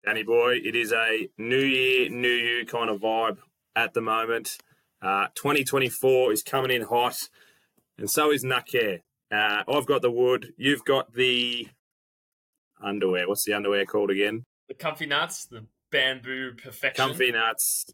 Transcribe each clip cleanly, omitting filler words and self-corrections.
Danny boy, it is a new year, new you kind of vibe at the moment. 2024 is coming in hot, and so is Nut Care. I've got the wood. You've got the underwear. What's the underwear called again? The Comfy Nuts, the Bamboo Perfection. Comfy Nuts.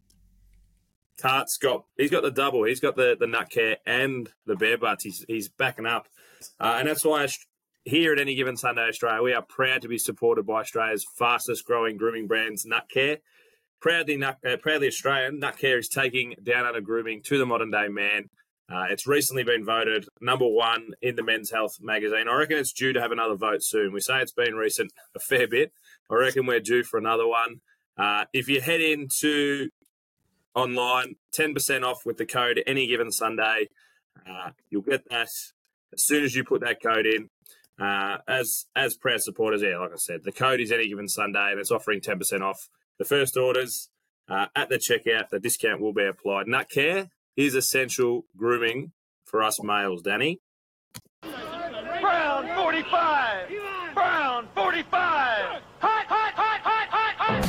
He's got the double. He's got the Nut Care and the Bare Butts. He's backing up. And that's why here at Any Given Sunday Australia, we are proud to be supported by Australia's fastest growing grooming brands, Nut Care. Proudly Australian, Nut Care is taking down under grooming to the modern day man. It's recently been voted number one in the Men's Health magazine. I reckon it's due to have another vote soon. We say it's been recent a fair bit. I reckon we're due for another one. If you head into online, 10% off with the code Any Given Sunday. You'll get that as soon as you put that code in. As proud supporters, like I said, the code is Any Given Sunday, and it's offering 10% off the first orders. At the checkout, the discount will be applied. Nut Care is essential grooming for us males, Danny. Brown 45! Brown 45! Hot, hot, hot, hot, hot,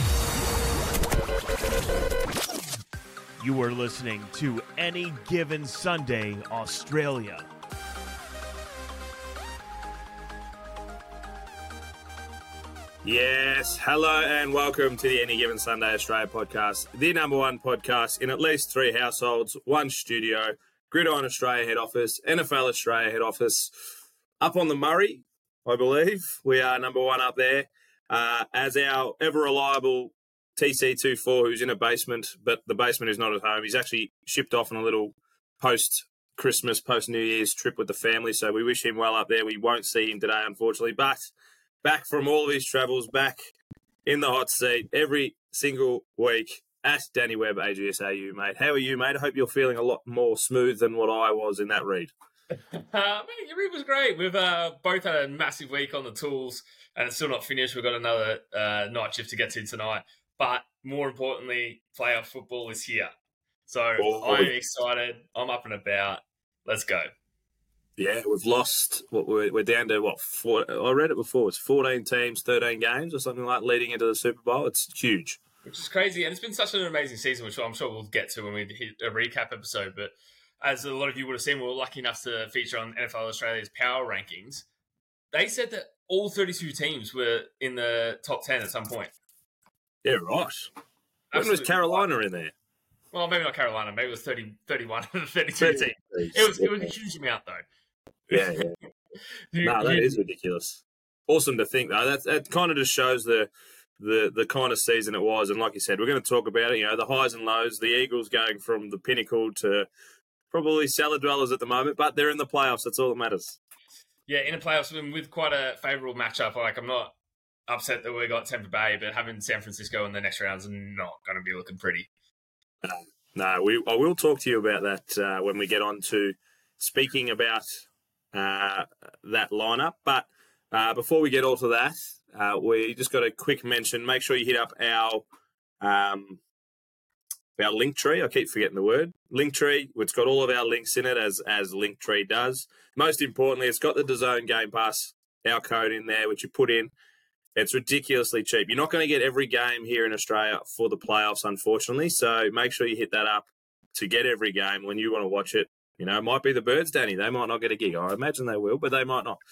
hot! You are listening to Any Given Sunday Australia. Yes, hello and welcome to the Any Given Sunday Australia podcast, the number one podcast in at least 3 households, 1 studio, Gridiron Australia head office, NFL Australia head office, up on the Murray, I believe. We are number one up there, as our ever-reliable TC24, who's in a basement, but the basement is not at home. He's actually shipped off on a little post-Christmas, post-New Year's trip with the family, so we wish him well up there. We won't see him today, unfortunately, but back from all of his travels, back in the hot seat every single week. At Danny Webb, AGSAU, mate. How are you, mate? I hope you're feeling a lot more smooth than what I was in that read. Mate, your read was great. We've both had a massive week on the tools, and it's still not finished. We've got another night shift to get to tonight. But more importantly, playoff football is here. So I'm excited. I'm up and about. Let's go. Yeah, we've lost. We're down to I read it before. It's 14 teams, 13 games, or something like leading into the Super Bowl. It's huge, which is crazy, and it's been such an amazing season, which I'm sure we'll get to when we hit a recap episode. But as a lot of you would have seen, we were lucky enough to feature on NFL Australia's power rankings. They said that all 32 teams were in the top 10 at some point. Yeah, right. When was Carolina in there? Well, maybe not Carolina. Maybe it was 31 of the 32 teams. It was a huge amount, though. Yeah. That is ridiculous. Awesome to think, though. That kind of just shows the kind of season it was. And like you said, we're going to talk about it, the highs and lows, the Eagles going from the pinnacle to probably cellar dwellers at the moment, but they're in the playoffs. That's all that matters. Yeah, in the playoffs with quite a favourable matchup. Like, I'm not upset that we got Tampa Bay, but having San Francisco in the next round is not going to be looking pretty. No, I will talk to you about that when we get on to speaking about that lineup. But before we get all to that, we just got a quick mention. Make sure you hit up our Linktree. I keep forgetting the word. Linktree. It's got all of our links in it, as Linktree does. Most importantly, it's got the DAZN Game Pass, our code in there, which you put in. It's ridiculously cheap. You're not going to get every game here in Australia for the playoffs, unfortunately. So make sure you hit that up to get every game when you want to watch it. It might be the Birds, Danny. They might not get a gig. I imagine they will, but they might not.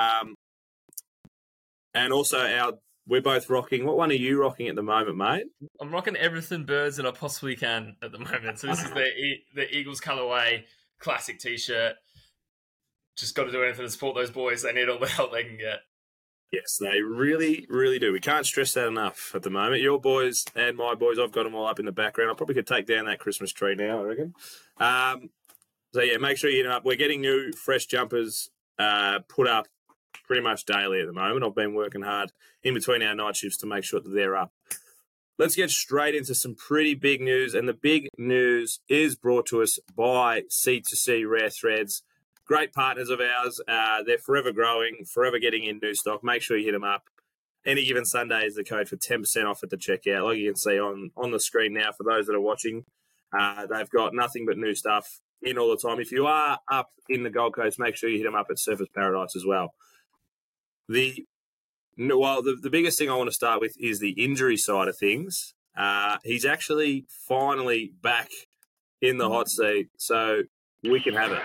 And also, we're both rocking. What one are you rocking at the moment, mate? I'm rocking everything Birds that I possibly can at the moment. So this is the Eagles colorway classic T-shirt. Just got to do anything to support those boys. They need all the help they can get. Yes, they really, really do. We can't stress that enough at the moment. Your boys and my boys, I've got them all up in the background. I probably could take down that Christmas tree now, I reckon. So, yeah, make sure you hit them up. We're getting new, fresh jumpers put up pretty much daily at the moment. I've been working hard in between our night shifts to make sure that they're up. Let's get straight into some pretty big news. And the big news is brought to us by C2C Rare Threads. Great partners of ours. They're forever growing, forever getting in new stock. Make sure you hit them up. Any Given Sunday is the code for 10% off at the checkout. Like you can see on the screen now for those that are watching, they've got nothing but new stuff in all the time. If you are up in the Gold Coast, make sure you hit them up at Surfers Paradise as well. The No, well, the biggest thing I want to start with is the injury side of things. He's actually finally back in the hot seat, so we can have it.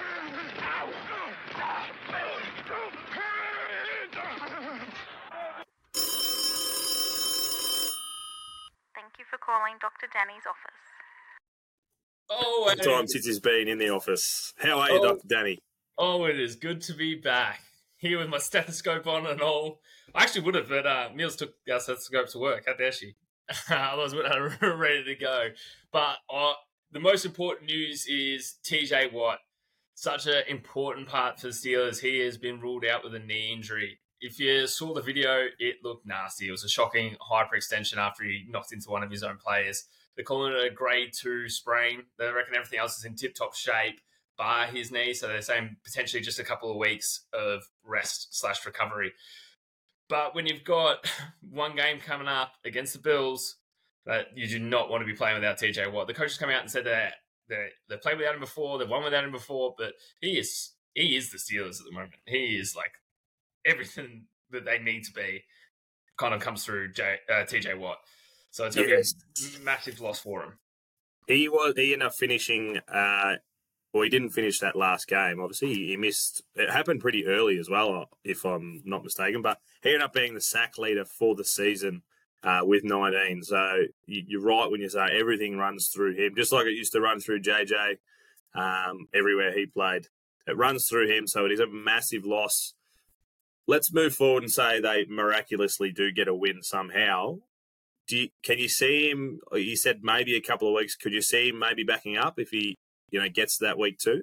Thank you for calling Dr. Danny's office. Oh, Long time since he's been in the office. How are you, Dr. Danny? Oh, it is good to be back. Here with my stethoscope on and all. I actually would have, but Mills took our stethoscope to work. How dare she? Otherwise, we'd have ready to go. But the most important news is TJ Watt. Such an important part for the Steelers. He has been ruled out with a knee injury. If you saw the video, it looked nasty. It was a shocking hyperextension after he knocked into one of his own players. They're calling it a grade 2 sprain. They reckon everything else is in tip-top shape bar his knee, so they're saying potentially just a couple of weeks of rest/recovery. But when you've got one game coming up against the Bills, that you do not want to be playing without TJ Watt. The coach has come out and said that they played without him before, they've won without him before, but he is the Steelers at the moment. He is like everything that they need to be kind of comes through TJ Watt. So it's going to be a massive loss for him. He ended up finishing. Well, he didn't finish that last game. Obviously, he missed. It happened pretty early as well, if I'm not mistaken. But he ended up being the sack leader for the season with 19. So you're right when you say everything runs through him, just like it used to run through JJ everywhere he played. It runs through him, so it is a massive loss. Let's move forward and say they miraculously do get a win somehow. Can you see him? You said maybe a couple of weeks. Could you see him maybe backing up if he gets to that week 2?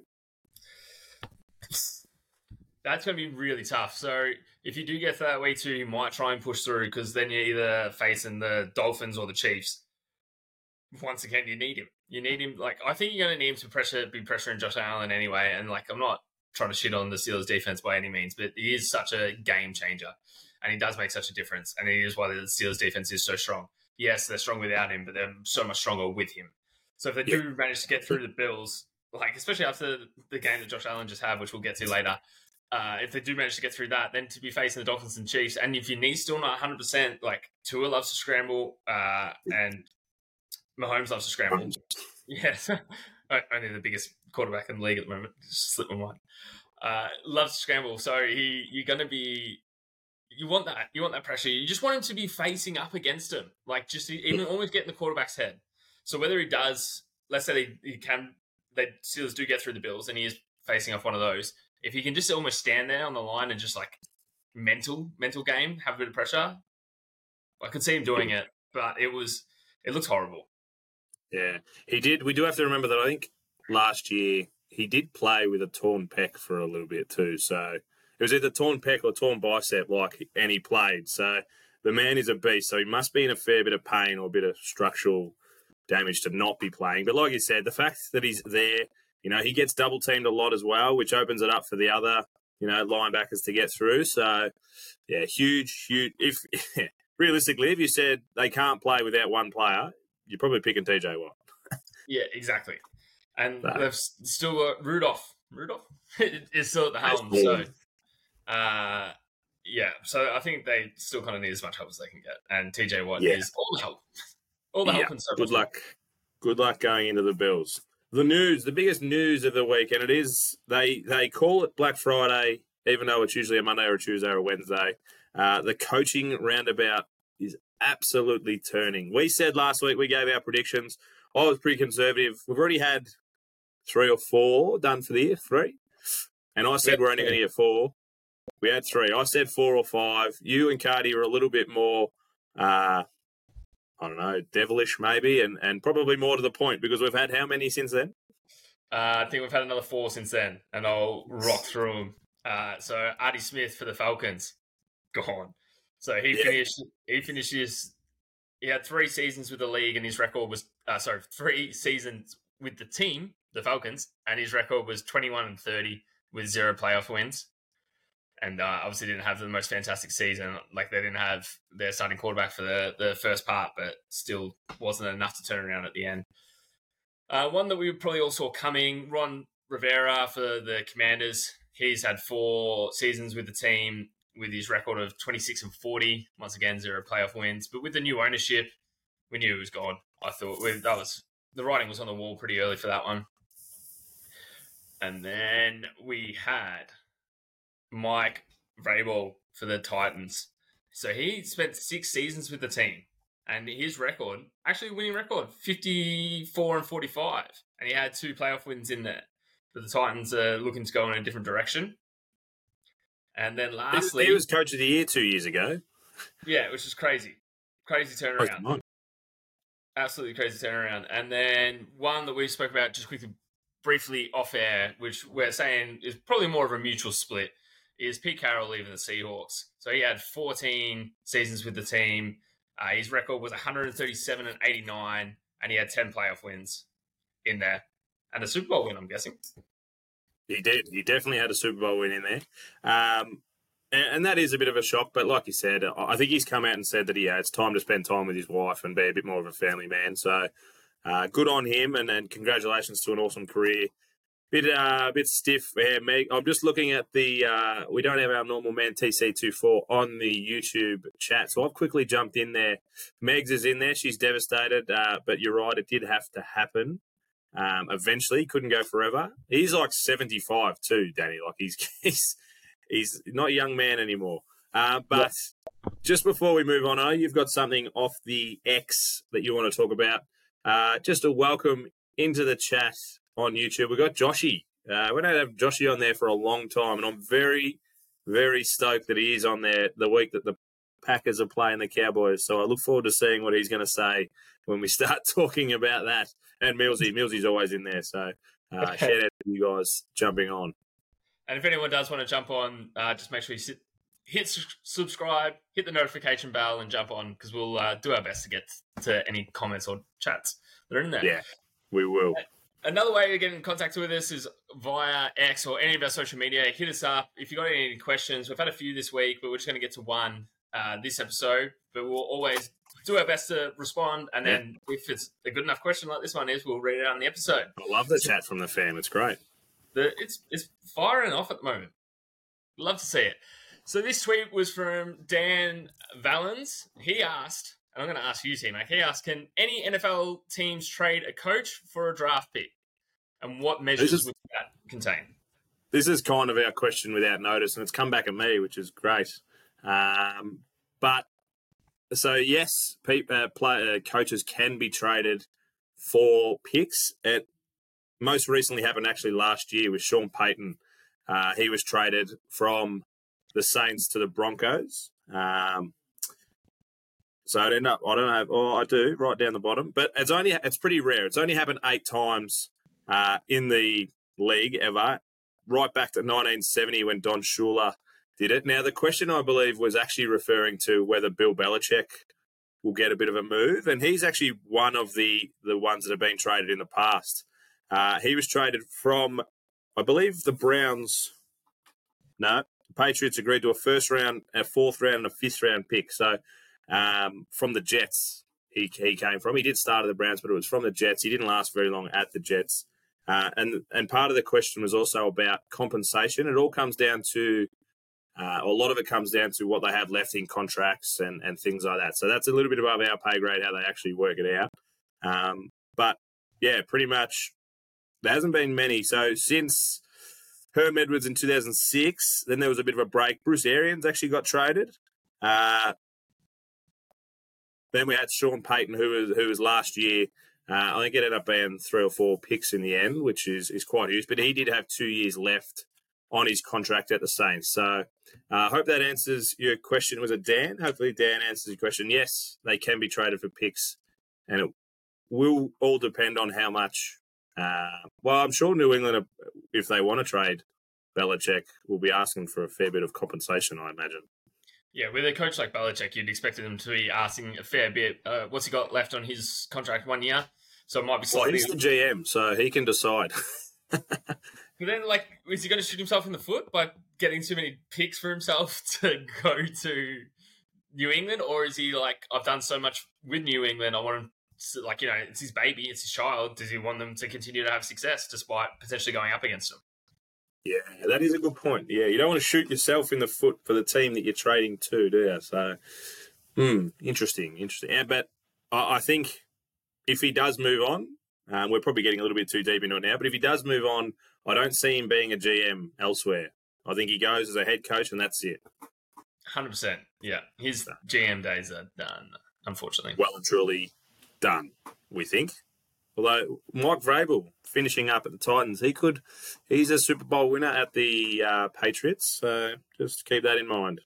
That's going to be really tough. So if you do get to that week 2, you might try and push through because then you're either facing the Dolphins or the Chiefs. Once again, you need him. You need him. Like, I think you're going to need him to be pressuring Josh Allen anyway. And like, I'm not trying to shit on the Steelers defense by any means, but he is such a game changer and he does make such a difference. And it is why the Steelers defense is so strong. Yes, they're strong without him, but they're so much stronger with him. So if they do manage to get through the Bills, like especially after the game that Josh Allen just had, which we'll get to later, if they do manage to get through that, then to be facing the Dolphins and Chiefs, and if your knee's still not 100%, like Tua loves to scramble and Mahomes loves to scramble. Yes, only the biggest quarterback in the league at the moment. Just slipped my mind. Loves to scramble, so you're going to be. You want that pressure. You just want him to be facing up against him, like just even almost get in the quarterback's head. So whether he does, let's say the Steelers do get through the Bills and he is facing off one of those, if he can just almost stand there on the line and just like mental game, have a bit of pressure, I could see him doing it, but it looks horrible. Yeah, he did. We do have to remember that I think last year he did play with a torn pec for a little bit too. So it was either torn pec or torn bicep, and he played. So the man is a beast. So he must be in a fair bit of pain or a bit of structural damage to not be playing. But like you said, the fact that he's there, he gets double teamed a lot as well, which opens it up for the other, linebackers to get through. So yeah, huge. If realistically, if you said they can't play without one player, you're probably picking TJ Watt. Yeah, exactly. And they've still got Rudolph. Rudolph is still at the helm. So yeah, so I think they still kind of need as much help as they can get. And TJ Watt is all the help. All the help and so good luck. Good luck going into the Bills. The biggest news of the week, and it is they call it Black Friday, even though it's usually a Monday or a Tuesday or a Wednesday. The coaching roundabout is absolutely turning. We said last week, we gave our predictions. I was pretty conservative. We've already had 3 or 4 done for the year, 3. And I said we're only going to get 4. We had 3. I said 4 or 5. You and Cardi were a little bit more, I don't know, devilish maybe, and probably more to the point because we've had how many since then? I think we've had another 4 since then, and I'll rock through them. So Artie Smith for the Falcons, gone. So he finishes. He had 3 seasons with the league, and his record was 3 seasons with the team, the Falcons, and his record was 21-30 with 0 playoff wins. And obviously didn't have the most fantastic season. Like they didn't have their starting quarterback for the first part, but still wasn't enough to turn around at the end. One that we probably all saw coming, Ron Rivera for the Commanders. He's had 4 seasons with the team with his record of 26-40. Once again, 0 playoff wins. But with the new ownership, we knew it was gone. I thought the writing was on the wall pretty early for that one. And then we had Mike Vrabel for the Titans. So he spent 6 seasons with the team. And his record, actually winning record, 54-45. And he had 2 playoff wins in there. But the Titans are looking to go in a different direction. And then lastly... He was coach of the year 2 years ago. Yeah, which is crazy. Crazy turnaround. Absolutely crazy turnaround. And then one that we spoke about just quickly, briefly off air, which we're saying is probably more of a mutual split, is Pete Carroll leaving the Seahawks. So he had 14 seasons with the team. His record was 137-89, and he had 10 playoff wins in there. And a Super Bowl win, I'm guessing. He did. He definitely had a Super Bowl win in there. And that is a bit of a shock. But like you said, I think he's come out and said that it's time to spend time with his wife and be a bit more of a family man. So good on him, and congratulations to an awesome career. Bit stiff here, Meg. I'm just looking at the. We don't have our normal man TC24 on the YouTube chat, so I've quickly jumped in there. Megs is in there. She's devastated, but you're right. It did have to happen. Eventually, couldn't go forever. He's like 75 too, Danny. Like he's not a young man anymore. But just before we move on, you've got something off the X that you want to talk about. Just a welcome into the chat on YouTube. We've got Joshy. We don't have Joshy on there for a long time, and I'm very, very stoked that he is on there the week that the Packers are playing the Cowboys. So I look forward to seeing what he's going to say when we start talking about that. And Millsy's always in there. So shout out to you guys jumping on. And if anyone does want to jump on, just make sure you hit subscribe, hit the notification bell, and jump on, because we'll do our best to get to any comments or chats that are in there. Yeah, we will. Another way to get in contact with us is via X or any of our social media. Hit us up. If you've got any questions, we've had a few this week, but we're just going to get to one this episode. But we'll always do our best to respond. And then if it's a good enough question like this one is, we'll read it out in the episode. I love the chat from the fam. It's great. It's firing off at the moment. Love to see it. So this tweet was from Dan Valens. He asked, and I'm going to ask you, T-Mac, he asked, can any NFL teams trade a coach for a draft pick? And what measures would that contain? This is kind of our question without notice, and it's come back at me, which is great. But so, yes, coaches can be traded for picks. It most recently happened actually last year with Sean Payton. He was traded from the Saints to the Broncos. So it ended up, I don't know, I do, right down the bottom. But it's pretty rare. It's only happened 8 times in the league ever, right back to 1970 when Don Shula did it. Now, the question, I believe, was actually referring to whether Bill Belichick will get a bit of a move. And he's actually one of the ones that have been traded in the past. He was traded from, I believe, the Browns. No, the Patriots agreed to a first round, a fourth round, and a fifth round pick. So from the Jets, he came from. He did start at the Browns, but it was from the Jets. He didn't last very long at the Jets. And part of the question was also about compensation. It all comes down to, a lot of it comes down to what they have left in contracts and things like that. So that's a little bit above our pay grade, how they actually work it out. But, yeah, pretty much there hasn't been many. So since Herm Edwards in 2006, then there was a bit of a break. Bruce Arians actually got traded. Then we had Sean Payton, who was last year. I think it ended up being 3 or 4 picks in the end, which is quite huge. But he did have 2 years left on his contract at the Saints. So I hope that answers your question. Was it Dan? Hopefully Dan answers your question. Yes, they can be traded for picks. And it will all depend on how much. Well, I'm sure New England, if they want to trade Belichick, will be asking for a fair bit of compensation, I imagine. Yeah, with a coach like Belichick, you'd expect him to be asking a fair bit. What's he got left on his contract? 1 year? So it might be slightly... Well, he's the GM, so he can decide. But then, is he going to shoot himself in the foot by getting too many picks for himself to go to New England? Or is he like, I've done so much with New England, I want him to, it's his baby, it's his child. Does he want them to continue to have success despite potentially going up against him? Yeah, that is a good point. Yeah, you don't want to shoot yourself in the foot for the team that you're trading to, do you? So, interesting. Yeah, but I think if he does move on, we're probably getting a little bit too deep into it now, but if he does move on, I don't see him being a GM elsewhere. I think he goes as a head coach and that's it. 100%. Yeah, his GM days are done, unfortunately. Well and truly done, we think. Although Mike Vrabel finishing up at the Titans, he's a Super Bowl winner at the Patriots, so just keep that in mind.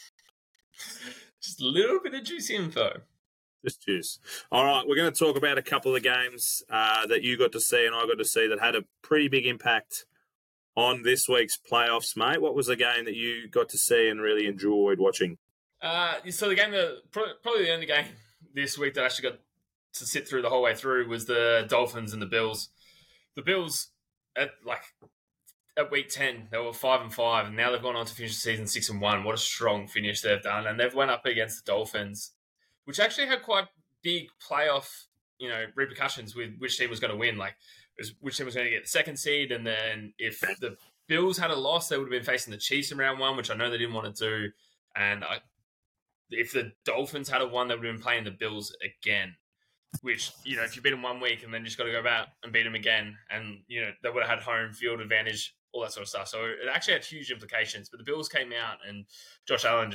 Just a little bit of juicy info. Just juice. All right, we're going to talk about a couple of the games that you got to see and I got to see that had a pretty big impact on this week's playoffs, mate. What was the game that you got to see and really enjoyed watching? So the game probably the only game this week that I actually got to sit through the whole way through was the Dolphins and the Bills. The Bills at week 10 they were 5-5, and now they've gone on to finish the season 6-1. What a strong finish they've done, and they've went up against the Dolphins, which actually had quite big playoff repercussions with which team was going to win. Like which team was going to get the second seed, and then if the Bills had a loss, they would have been facing the Chiefs in round 1, which I know they didn't want to do, and if the Dolphins had a won, they would have been playing the Bills again. Which, if you beat them 1 week and then just got to go back and beat them again, and, they would have had home field advantage, all that sort of stuff. So it actually had huge implications. But the Bills came out and Josh Allen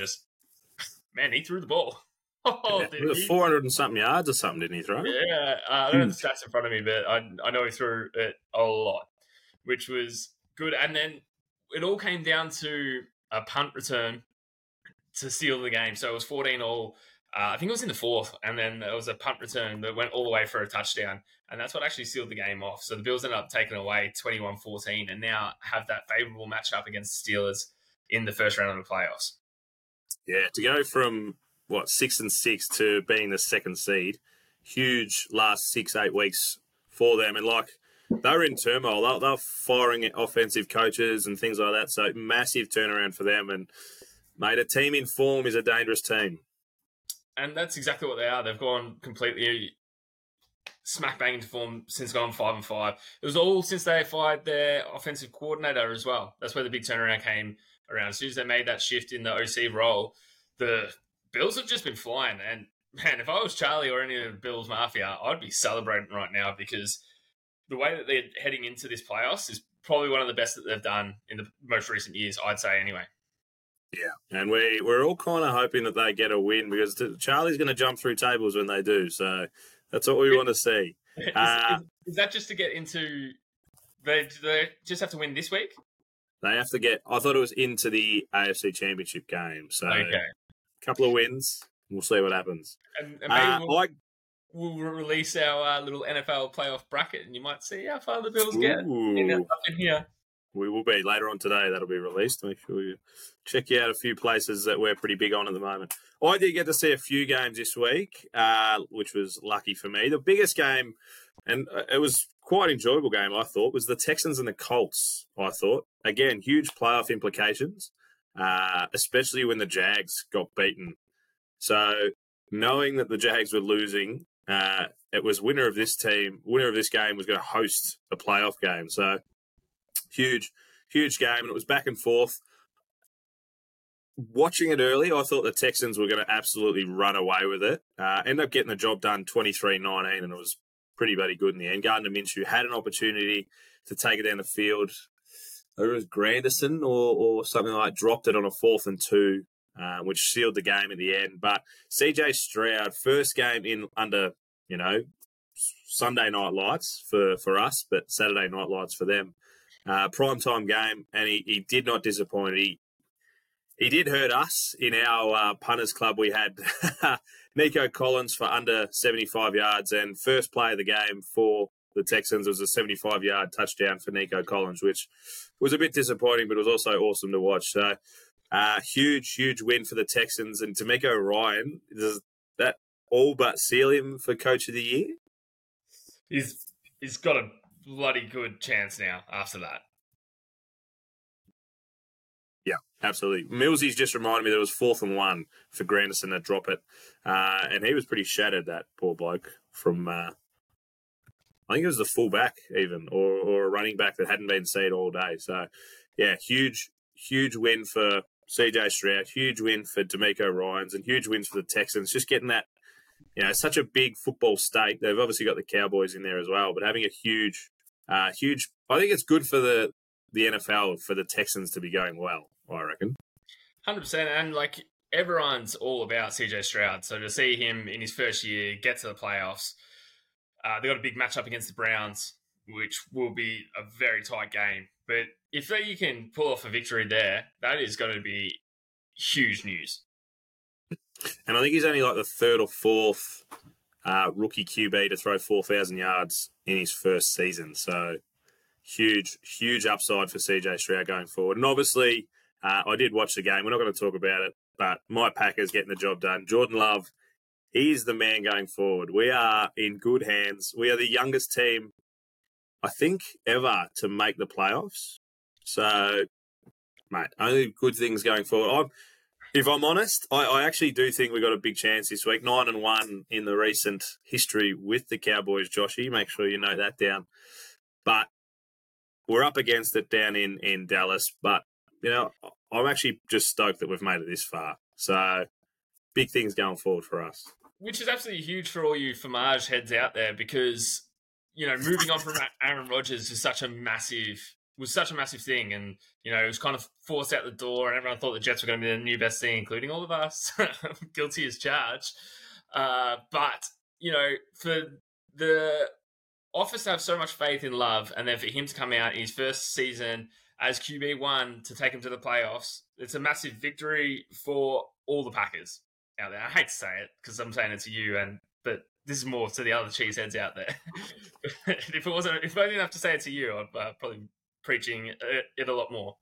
he threw the ball. Oh, yeah, 400 and something yards or something, didn't he throw? Yeah, I don't have the stats in front of me, but I know he threw it a lot, which was good. And then it all came down to a punt return to seal the game. So it was 14-all. I think it was in the fourth, and then there was a punt return that went all the way for a touchdown, and that's what actually sealed the game off. So the Bills ended up taking away 21-14 and now have that favourable matchup against the Steelers in the first round of the playoffs. Yeah, to go from, 6-6 to being the second seed, huge last 6-8 weeks for them. And, they were in turmoil. They were firing offensive coaches and things like that, so massive turnaround for them. And, mate, a team in form is a dangerous team. And that's exactly what they are. They've gone completely smack bang into form since going 5-5. It was all since they fired their offensive coordinator as well. That's where the big turnaround came around. As soon as they made that shift in the OC role, the Bills have just been flying. And, man, if I was Charlie or any of the Bills Mafia, I'd be celebrating right now because the way that they're heading into this playoffs is probably one of the best that they've done in the most recent years, I'd say anyway. Yeah, and we're all kind of hoping that they get a win because Charlie's going to jump through tables when they do. So that's what we want to see. Is that just to get into? Do they just have to win this week? They have to get. I thought it was into the AFC Championship game. So okay, a couple of wins. We'll see what happens. And maybe we'll release our little NFL playoff bracket, and you might see how far the Bills get in here. We will be later on today. That'll be released. Make sure you check out a few places that we're pretty big on at the moment. I did get to see a few games this week, which was lucky for me. The biggest game, and it was quite an enjoyable game, I thought, was the Texans and the Colts, I thought. Again, huge playoff implications, especially when the Jags got beaten. So knowing that the Jags were losing, it was winner of this game was going to host a playoff game. So huge game, and it was back and forth. Watching it early, I thought the Texans were going to absolutely run away with it. Ended up getting the job done 23-19, and it was pretty bloody good in the end. Gardner Minshew had an opportunity to take it down the field. It was Granderson or something like that, dropped it on a 4th and 2, which sealed the game at the end. But CJ Stroud, first game in under, Sunday night lights for us, but Saturday night lights for them. Primetime game, and he did not disappoint. He did hurt us in our punters club. We had Nico Collins for under 75 yards, and first play of the game for the Texans was a 75-yard touchdown for Nico Collins, which was a bit disappointing, but it was also awesome to watch. So huge win for the Texans. And D'Amico Ryan, does that all but seal him for Coach of the Year? He's got a bloody good chance now after that. Yeah, absolutely. Millsy's just reminded me that it was 4th and 1 for Granderson to drop it. And he was pretty shattered, that poor bloke, from, I think it was the fullback even, or a running back that hadn't been seen all day. So yeah, huge win for CJ Stroud, huge win for D'Amico Ryans, and huge wins for the Texans. Just getting that, such a big football state. They've obviously got the Cowboys in there as well, but having a huge. I think it's good for the NFL for the Texans to be going well. I reckon. 100%, and like everyone's all about CJ Stroud. So to see him in his first year get to the playoffs, they got a big matchup against the Browns, which will be a very tight game. But if you can pull off a victory there, that is going to be huge news. And I think he's only like the third or fourth rookie QB to throw 4,000 yards in his first season. So huge upside for CJ Stroud going forward. And obviously, I did watch the game. We're not going to talk about it, but my Packers getting the job done. Jordan Love, he's the man going forward. We are in good hands. We are the youngest team, I think, ever to make the playoffs. So, mate, only good things going forward. If I'm honest, I actually do think we got a big chance this week. 9-1 in the recent history with the Cowboys, Joshy. Make sure you note that down. But we're up against it down in Dallas. But, I'm actually just stoked that we've made it this far. So, big things going forward for us. Which is absolutely huge for all you Fromage heads out there because, moving on from Aaron Rodgers was such a massive thing. And, it was kind of forced out the door and everyone thought the Jets were going to be the new best thing, including all of us, guilty as charged. But, for the office to have so much faith in Love and then for him to come out in his first season as QB1 to take him to the playoffs, it's a massive victory for all the Packers out there. I hate to say it because I'm saying it to you, but this is more to the other cheeseheads out there. if I didn't have to say it to you, I'd probably be preaching it a lot more.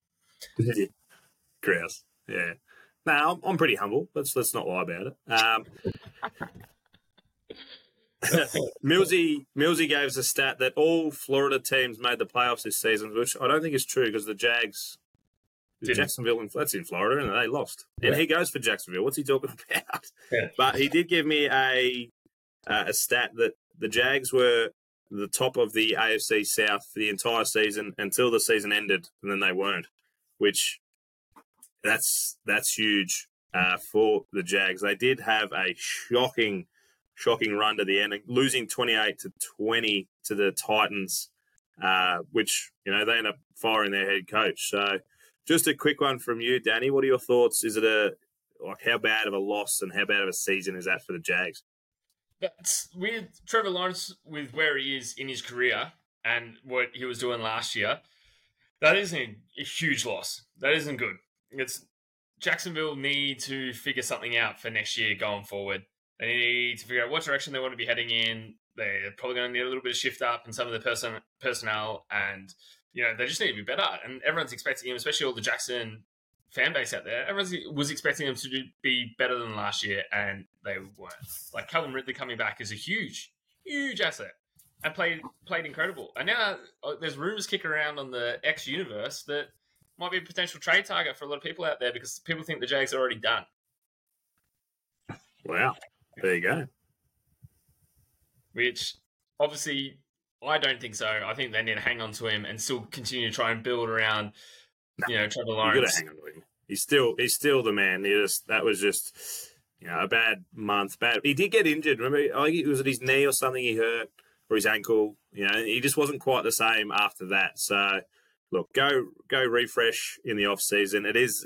Grouse, yeah. No, I'm pretty humble. Let's not lie about it. Millsy gave us a stat that all Florida teams made the playoffs this season, which I don't think is true because the Jags, Jacksonville, that's in Florida, and they lost. Yeah. And he goes for Jacksonville. What's he talking about? Yeah. But he did give me a stat that the Jags were the top of the AFC South the entire season until the season ended, and then they weren't, which that's huge for the Jags. They did have a shocking run to the end, losing 28-20 to the Titans, which, they end up firing their head coach. So just a quick one from you, Danny. What are your thoughts? Is it how bad of a loss and how bad of a season is that for the Jags? That's with Trevor Lawrence, with where he is in his career and what he was doing last year, that isn't a huge loss. That isn't good. Jacksonville need to figure something out for next year going forward. They need to figure out what direction they want to be heading in. They're probably going to need a little bit of shift up in some of the personnel, and they just need to be better. And everyone's expecting him, especially all the Jackson fan base out there. Everyone was expecting them to be better than last year, and they weren't. Like Calvin Ridley coming back is a huge asset and played incredible. And now there's rumors kicking around on the X universe that might be a potential trade target for a lot of people out there because people think the Jags are already done. Wow. There you go. Which, obviously, I don't think so. I think they need to hang on to him and still continue to try and build around, Trevor Lawrence. You got to hang on to him. He's still the man. That was just, a bad month. He did get injured. Remember, I think it was at his knee or something he hurt, or his ankle. He just wasn't quite the same after that. So, look, go refresh in the off season. It's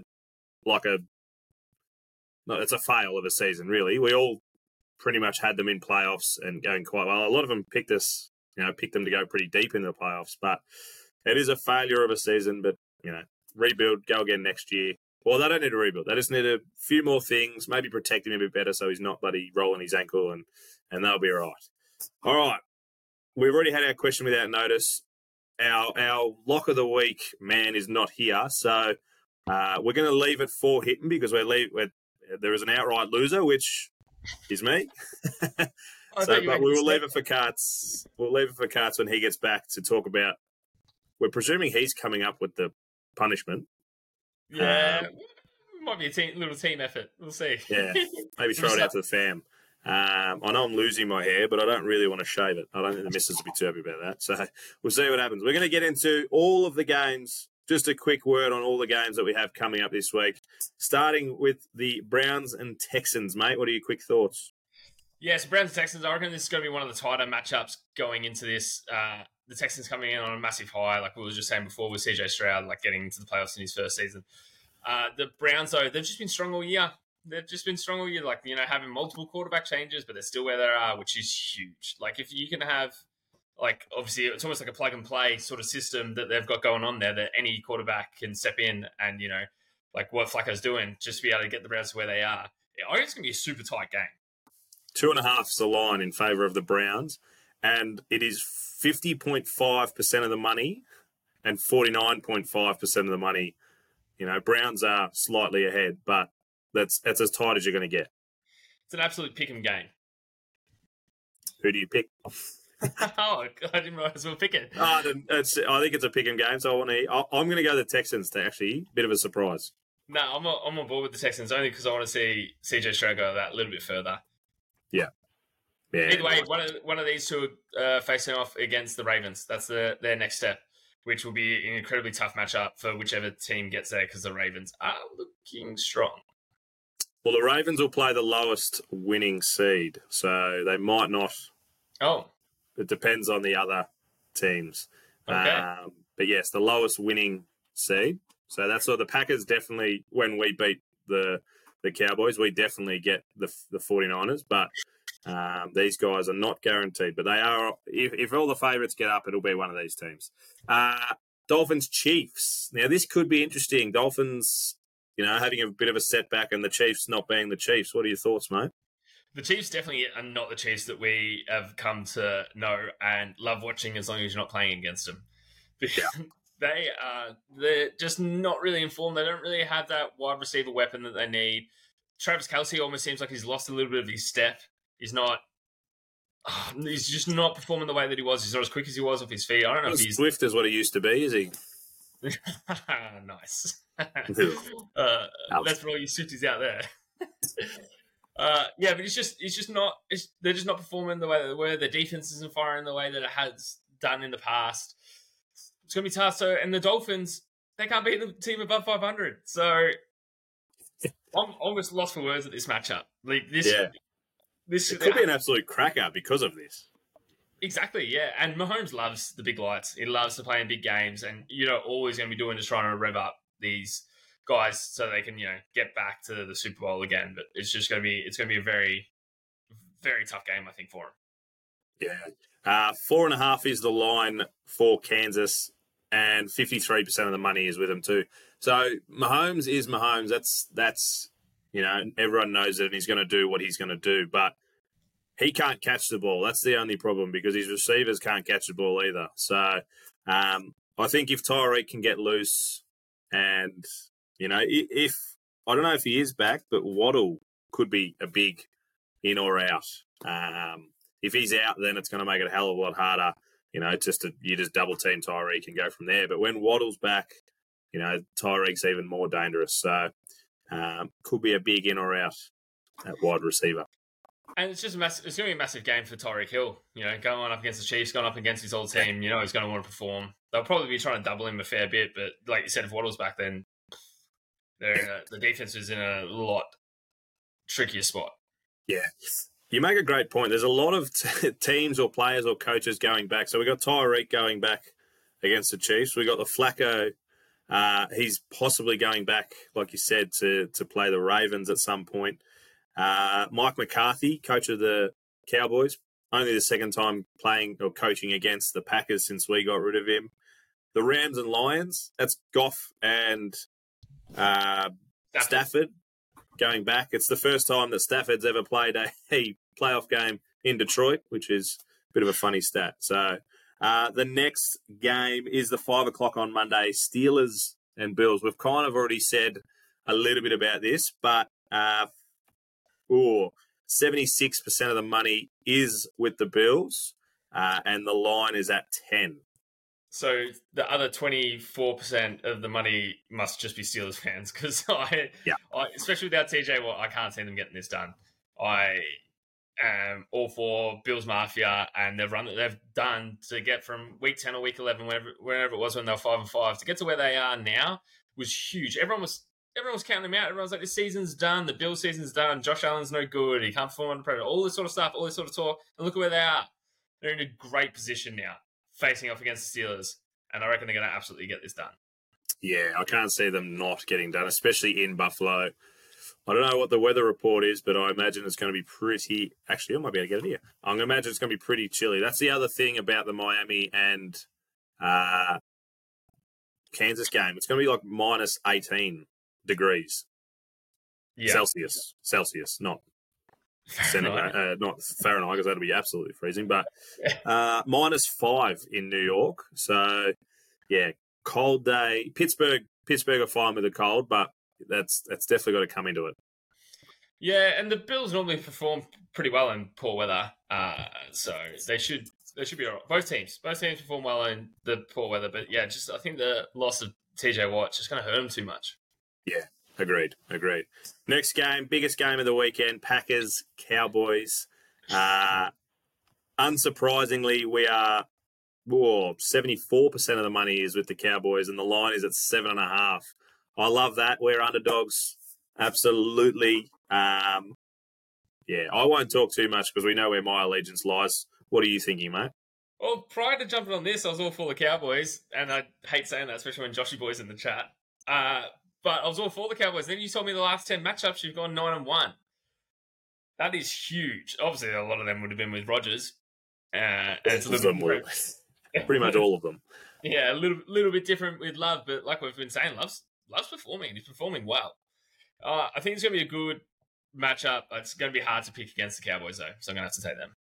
a fail of a season, really. We all pretty much had them in playoffs and going quite well. A lot of them picked them to go pretty deep in the playoffs, but it is a failure of a season. But, rebuild, go again next year. Well, they don't need to rebuild. They just need a few more things, maybe protect him a bit better so he's not bloody rolling his ankle, and they'll be all right. All right. We've already had our question without notice. Our lock of the week man is not here, so we're going to leave it for Hitton because there is an outright loser, which is me. But we will leave it for Karts. We'll leave it for Karts when he gets back to talk about. We're presuming he's coming up with the punishment. Yeah, it might be a little team effort. We'll see. Yeah, maybe throw it out to the fam. I know I'm losing my hair, but I don't really want to shave it. I don't think the missus will be too happy about that. So we'll see what happens. We're going to get into all of the games just a quick word on all the games that we have coming up this week. Starting with the Browns and Texans, mate. What are your quick thoughts? Yes, Browns and Texans. I reckon this is going to be one of the tighter matchups going into this. The Texans coming in on a massive high, like we were just saying before, with CJ Stroud, like getting into the playoffs in his first season. The Browns, though, they've just been strong all year. Like, having multiple quarterback changes, but they're still where they are, which is huge. Like, if you can have, like, obviously, it's almost like a plug and play sort of system that they've got going on there, that any quarterback can step in and, like what Flacco's doing, just to be able to get the Browns to where they are. I think it's going to be a super tight game. 2.5 is the line in favour of the Browns, and it is 50.5% of the money and 49.5% of the money. Browns are slightly ahead, but that's as tight as you're going to get. It's an absolute pick 'em game. Who do you pick? Oh, I didn't realise we were picking. I think it's a pick 'em game, so I'm going to go the Texans to actually bit of a surprise. No, I'm on board with the Texans only because I want to see CJ Stroud go that a little bit further. Yeah. Either way, one of these two are facing off against the Ravens. That's their next step, which will be an incredibly tough matchup for whichever team gets there because the Ravens are looking strong. Well, the Ravens will play the lowest winning seed, so they might not. Oh. It depends on the other teams. Okay. But yes, the lowest winning seed. So that's what the Packers definitely, when we beat the Cowboys, we definitely get the 49ers, but these guys are not guaranteed. But they are, if all the favourites get up, it'll be one of these teams. Dolphins, Chiefs. Now, this could be interesting. Dolphins, having a bit of a setback and the Chiefs not being the Chiefs. What are your thoughts, mate? The Chiefs definitely are not the Chiefs that we have come to know and love watching as long as you're not playing against them. Yeah. They're just not really informed. They don't really have that wide receiver weapon that they need. Travis Kelce almost seems like he's lost a little bit of his step. He's just not performing the way that he was. He's not as quick as he was off his feet. I don't know if he's swift as what he used to be, is he? Nice. That's for all you Swifties out there. But he's just not. They're just not performing the way that they were. The defense isn't firing the way that it has done in the past. It's going to be tough. So, and the Dolphins, they can't beat the team above 500. So, I'm almost lost for words at this matchup. Like this, it could be an absolute cracker because of this. Exactly, yeah. And Mahomes loves the big lights. He loves to play in big games, and always going to be doing is trying to rev up these guys so they can get back to the Super Bowl again. But it's going to be a very, very tough game, I think, for him. Yeah, 4.5 is the line for Kansas, and 53% of the money is with him too. So Mahomes is Mahomes. That's everyone knows it, and he's going to do what he's going to do, but he can't catch the ball. That's the only problem because his receivers can't catch the ball either. So I think if Tyreek can get loose and, if I don't know if he is back, but Waddle could be a big in or out. If he's out, then it's going to make it a hell of a lot harder, you just double team Tyreek and go from there. But when Waddle's back, Tyreek's even more dangerous. So could be a big in or out at wide receiver. And it's just it's going to be a massive game for Tyreek Hill. Going up against the Chiefs, going up against his old team. He's going to want to perform. They'll probably be trying to double him a fair bit, but like you said, if Waddle's back, then the defense is in a lot trickier spot. Yeah. You make a great point. There's a lot of teams or players or coaches going back. So we got Tyreek going back against the Chiefs. We got the Flacco. He's possibly going back, like you said, to play the Ravens at some point. Mike McCarthy, coach of the Cowboys, only the second time playing or coaching against the Packers since we got rid of him. The Rams and Lions, that's Goff and Stafford going back. It's the first time that Stafford's ever played a playoff game in Detroit, which is a bit of a funny stat. So the next game is the 5 o'clock on Monday, Steelers and Bills. We've kind of already said a little bit about this, but 76% of the money is with the Bills, and the line is at 10. So the other 24% of the money must just be Steelers fans because I, especially without TJ Watt, I can't see them getting this done. I all for Bills Mafia and the run that they've done to get from week 10 or week 11, wherever it was when they were 5-5, to get to where they are now was huge. Everyone was counting them out. Everyone's like, this season's done. The Bills season's done. Josh Allen's no good. He can't perform under pressure. All this sort of stuff, all this sort of talk. And look at where they are. They're in a great position now, facing off against the Steelers. And I reckon they're going to absolutely get this done. Yeah, I can't see them not getting done, especially in Buffalo. I don't know what the weather report is, but I imagine it's going to be pretty... Actually, I might be able to get it here. I'm going to imagine it's going to be pretty chilly. That's the other thing about the Miami and Kansas game. It's going to be like minus 18 degrees Celsius, not centigrade, not Fahrenheit, because that'll be absolutely freezing. But minus 5 in New York. So, yeah, cold day. Pittsburgh are fine with the cold, but that's definitely got to come into it. Yeah, and the Bills normally perform pretty well in poor weather, so they should be all right. Both teams perform well in the poor weather, but yeah, just I think the loss of TJ Watt just going to hurt them too much. Yeah, agreed. Next game, biggest game of the weekend, Packers Cowboys. Unsurprisingly, we are 74% of the money is with the Cowboys, and the line is at 7.5. I love that. We're underdogs. Absolutely. I won't talk too much because we know where my allegiance lies. What are you thinking, mate? Well, prior to jumping on this, I was all for the Cowboys, and I hate saying that, especially when Joshy Boy's in the chat. But I was all for the Cowboys. Then you told me the last 10 matchups, you've gone 9-1. That is huge. Obviously, a lot of them would have been with Rodgers. It's a little bit pretty much all of them. Yeah, a little bit different with Love, but like we've been saying, Love's performing. He's performing well. I think it's going to be a good matchup. It's going to be hard to pick against the Cowboys, though, so I'm going to have to take them.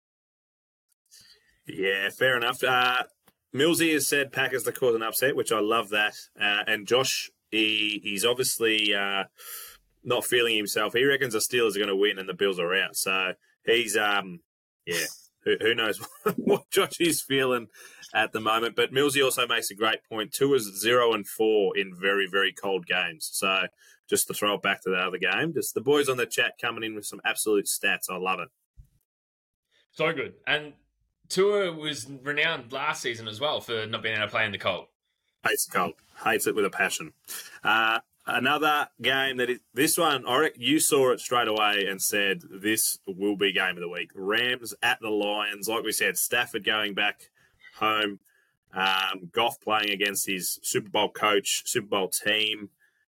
Yeah, fair enough. Millsy has said Packers to cause an upset, which I love that. And Josh, he's obviously not feeling himself. He reckons the Steelers are going to win and the Bills are out. So he's, who knows what Josh is feeling at the moment. But Millsy also makes a great point. 2 is 0-4 in very, very cold games. So just to throw it back to the other game, just the boys on the chat coming in with some absolute stats. I love it. So good. And Tua was renowned last season as well for not being able to play in the cold. Hates the cold. Hates it with a passion. Another game this one, I reckon you saw it straight away and said this will be game of the week. Rams at the Lions. Like we said, Stafford going back home. Goff playing against his Super Bowl coach, Super Bowl team.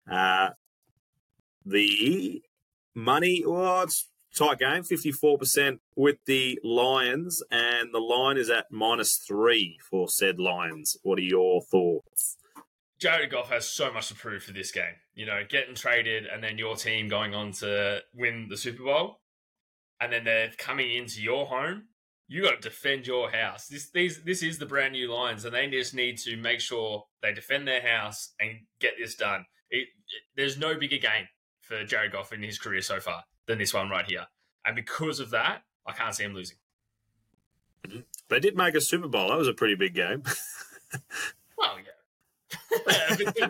The money, it's tight game, 54% with the Lions, and the line is at -3 for said Lions. What are your thoughts? Jared Goff has so much to prove for this game. You know, getting traded and then your team going on to win the Super Bowl, and then they're coming into your home. You got to defend your house. This is the brand new Lions, and they just need to make sure they defend their house and get this done. There's no bigger game for Jared Goff in his career so far than this one right here. And because of that, I can't see him losing. They did make a Super Bowl. That was a pretty big game. Well, yeah.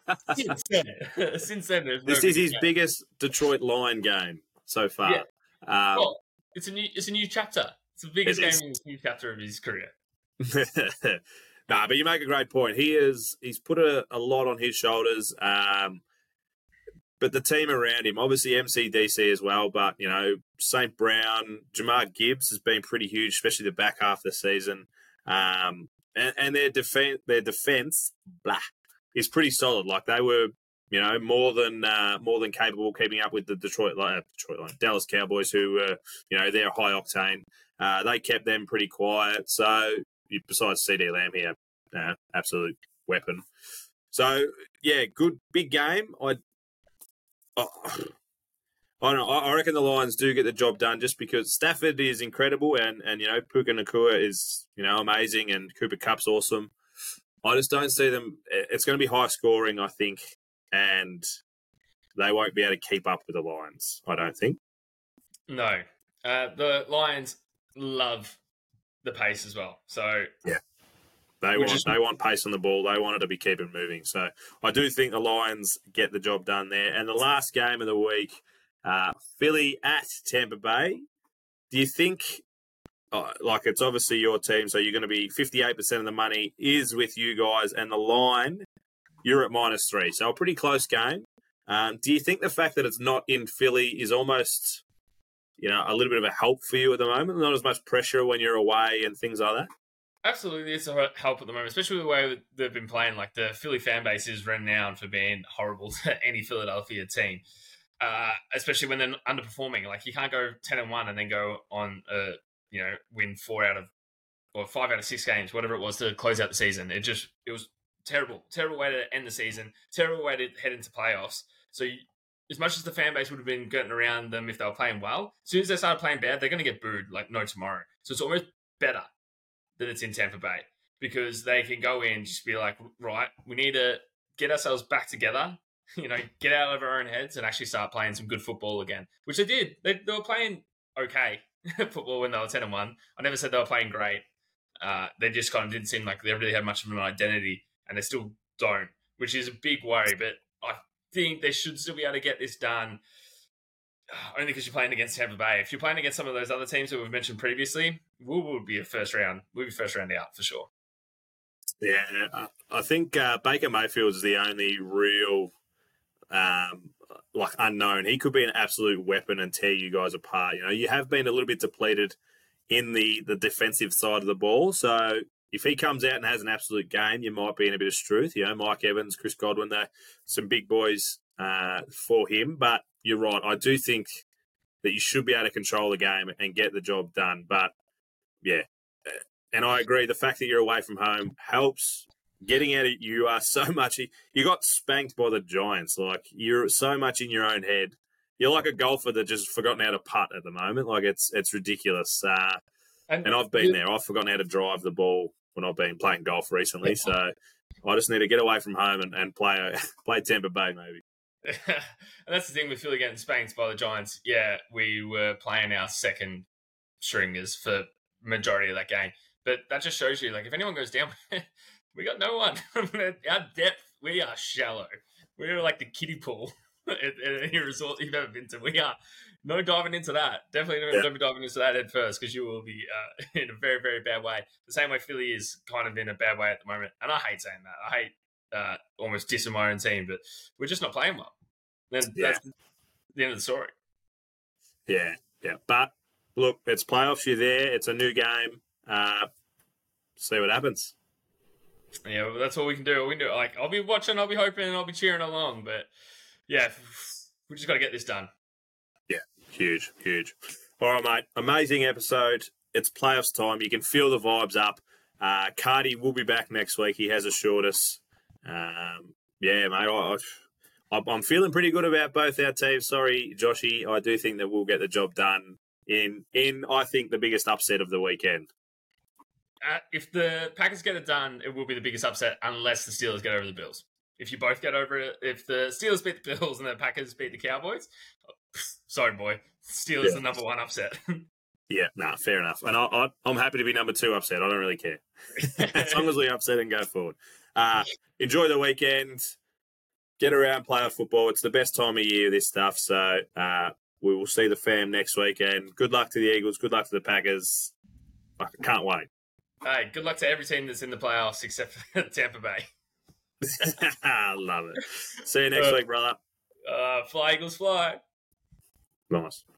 Since then, there's this is his biggest Detroit Lion game so far. Yeah. It's a new chapter. It's the biggest game in this new chapter of his career. But you make a great point. He's put a lot on his shoulders. But the team around him, obviously MCDC as well, but, you know, St. Brown, Jamar Gibbs has been pretty huge, especially the back half of the season. And their defense is pretty solid. Like they were, you know, more than capable of keeping up with the Dallas Cowboys, who were, you know, they're high octane. They kept them pretty quiet. So besides CD Lamb here, absolute weapon. So yeah, good big game. I don't know. I reckon the Lions do get the job done just because Stafford is incredible and you know, Puka Nacua is, you know, amazing and Cooper Kupp's awesome. I just don't see them. It's going to be high scoring, I think, and they won't be able to keep up with the Lions, I don't think. No. The Lions love the pace as well. So yeah. They want pace on the ball. They want it to be keeping moving. So I do think the Lions get the job done there. And the last game of the week, Philly at Tampa Bay. do you think, like it's obviously your team, so you're going to be 58% of the money is with you guys, and the line, you're at -3, so a pretty close game. Do you think the fact that it's not in Philly is almost, a little bit of a help for you at the moment? Not as much pressure when you're away and things like that? Absolutely, it's a help at the moment, especially the way they've been playing. Like the Philly fan base is renowned for being horrible to any Philadelphia team, especially when they're underperforming. Like you can't go 10-1 and then go on, win 5 out of 6 games, whatever it was, to close out the season. It was terrible way to end the season, terrible way to head into playoffs. So as much as the fan base would have been getting around them if they were playing well, as soon as they started playing bad, they're going to get booed like no tomorrow. So it's almost better that it's in Tampa Bay, because they can go in, just be like, right, we need to get ourselves back together, get out of our own heads and actually start playing some good football again, which they did. They were playing okay football when they were 10-1. I never said they were playing great. They just kind of didn't seem like they really had much of an identity, and they still don't, which is a big worry. But I think they should still be able to get this done, only because you're playing against Tampa Bay. If you're playing against some of those other teams that we've mentioned previously, we'll be first round out for sure. Yeah, I think Baker Mayfield is the only real unknown. He could be an absolute weapon and tear you guys apart. You have been a little bit depleted in the defensive side of the ball, so if he comes out and has an absolute game, you might be in a bit of truth. Mike Evans, Chris Godwin, they're some big boys for him. But you're right. I do think that you should be able to control the game and get the job done. But, yeah, and I agree. The fact that you're away from home helps. Getting out of you are so much. You got spanked by the Giants. Like, you're so much in your own head. You're like a golfer that just forgotten how to putt at the moment. Like, it's ridiculous. And I've been there. I've forgotten how to drive the ball when I've been playing golf recently. So I just need to get away from home and play Tampa Bay maybe. And that's the thing with Philly getting spanked by the Giants. Yeah, we were playing our second stringers for majority of that game. But that just shows you, like, if anyone goes down, we got no one. Our depth, we are shallow. We're like the kiddie pool at any resort you've ever been to. We are no diving into that. Definitely don't be diving into that head first, because you will be in a very, very bad way. The same way Philly is kind of in a bad way at the moment. And I hate saying that. I hate almost dissing my own team, but we're just not playing well. That's the end of the story. Yeah. But, look, it's playoffs. You're there. It's a new game. See what happens. Yeah, well, that's all we can do. Like, I'll be watching, I'll be hoping, and I'll be cheering along. But, yeah, we just got to get this done. Yeah, huge. All right, mate. Amazing episode. It's playoffs time. You can feel the vibes up. Cardi will be back next week. He has assured us. Yeah, mate, I'm feeling pretty good about both our teams. Sorry, Joshy. I do think that we'll get the job done in I think, the biggest upset of the weekend. If the Packers get it done, it will be the biggest upset unless the Steelers get over the Bills. If you both get over it, if the Steelers beat the Bills and the Packers beat the Cowboys, sorry, boy. Steelers the number one upset. Yeah, fair enough. And I'm happy to be number 2 upset. I don't really care. As long as we upset and go forward. Enjoy the weekend. Get around playoff football. It's the best time of year, this stuff. So we will see the fam next weekend. Good luck to the Eagles. Good luck to the Packers. I can't wait. Hey, good luck to every team that's in the playoffs except for Tampa Bay. I love it. See you next week, brother. Fly, Eagles, fly. Nice.